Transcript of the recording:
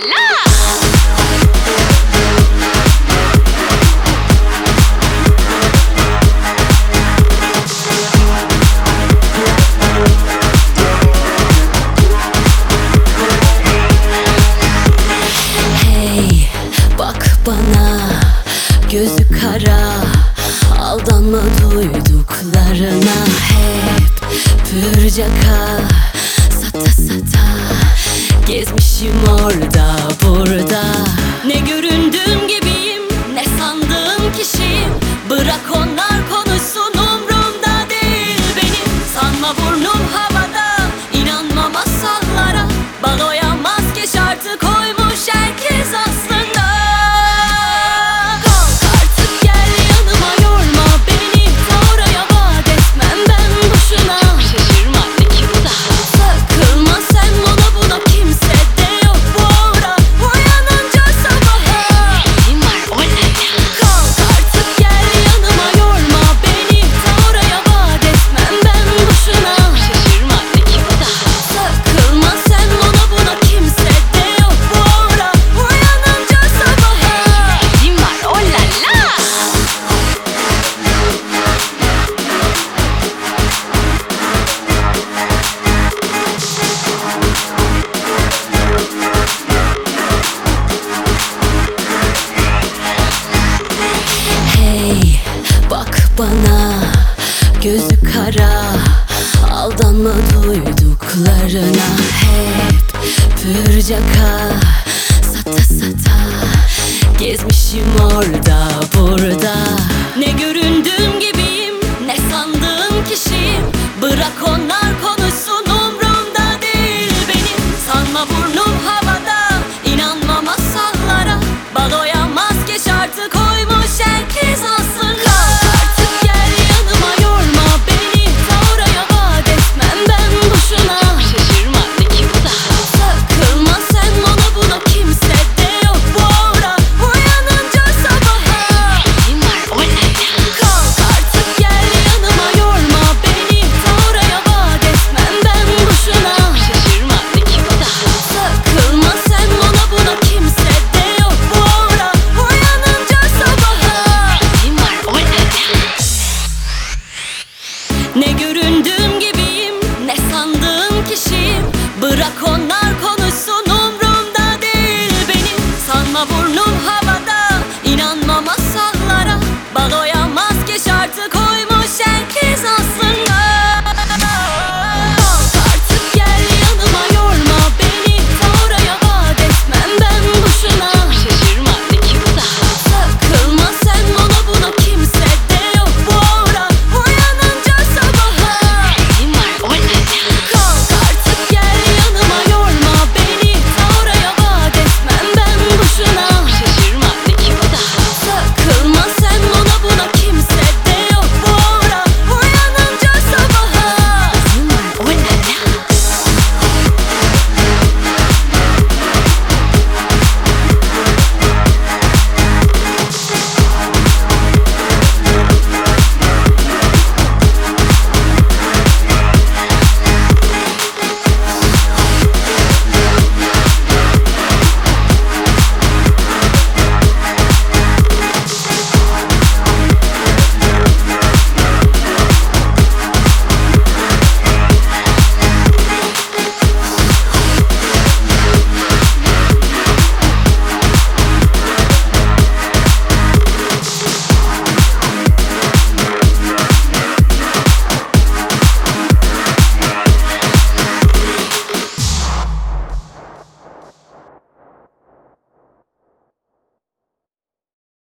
Hey, bak bana, gözü kara, aldanma duyduklarına. Hep pürcaka, sata sata gezmişim orada burada. Ne göründüğüm gibiyim, ne sandığım kişiyim. Bırak onlar konuşsun, umrumda değil benim. Sanma burnum havada, inanma masallara. Baloya maske şartı koymuş herkes aslında. Kalk artık gel yanıma, yorma beni, ta oraya vaat etmem ben boşuna. Çok şaşırma, ne kim daha? Takılma sen ona buna, kimse de yok bu ara. Uyanınca sabaha Kim var o ne ya? kalk artık gel yanıma, yorma beni, ta oraya vaat etmem ben boşuna. Çok şaşırma, ne kim daha? Takılma sen ona buna, kimse de yok bu ara. Uyanınca sabaha Kim var o la la? Hey, bak bana, gözü kara, aldanma duyduklarına. Hep pürcaka,